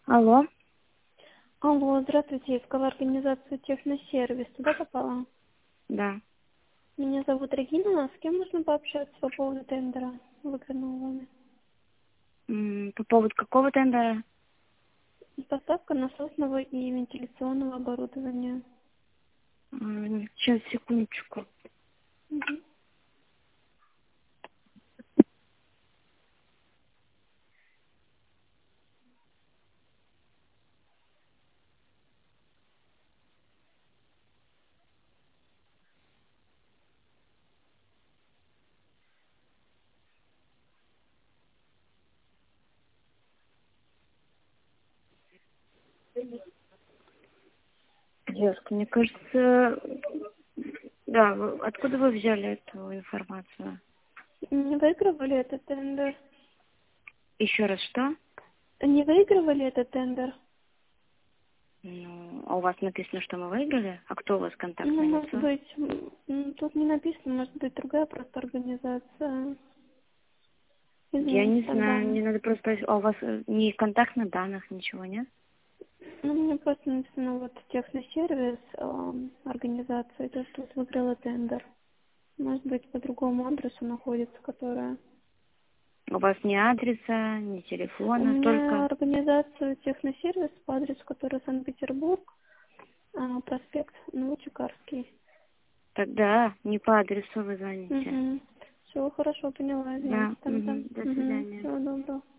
Алло, Алло, здравствуйте, я искала организацию техносервис. Туда попала? да. Меня зовут Регина. С кем можно пообщаться по поводу тендера, выигранного вами? По поводу какого тендера? Поставка насосного и вентиляционного оборудования. Сейчас, секундочку. Мгм. Девушка, мне кажется, да, откуда вы взяли эту информацию? Не выигрывали этот тендер? Еще раз, что? Не выигрывали этот тендер? Ну, а у вас написано, что мы выиграли? А кто у вас Ну, контактное может лицо? быть, тут не написано, может быть, другая просто организация. Я Извините не тогда. знаю, мне надо просто спросить, а у вас ни контактных данных, ничего, нет? Ну, мне просто написано вот техносервис, организация, то, что вот выиграла тендер. Может быть, по другому адресу находится, которая... У вас ни адреса, ни У телефона, меня только... организация техносервис по адресу, который Санкт-Петербург, проспект Новочекарский. Тогда не по адресу вы звоните. Угу. Все, хорошо, поняла, Да, извините тогда. до Угу. свидания. Всего доброго.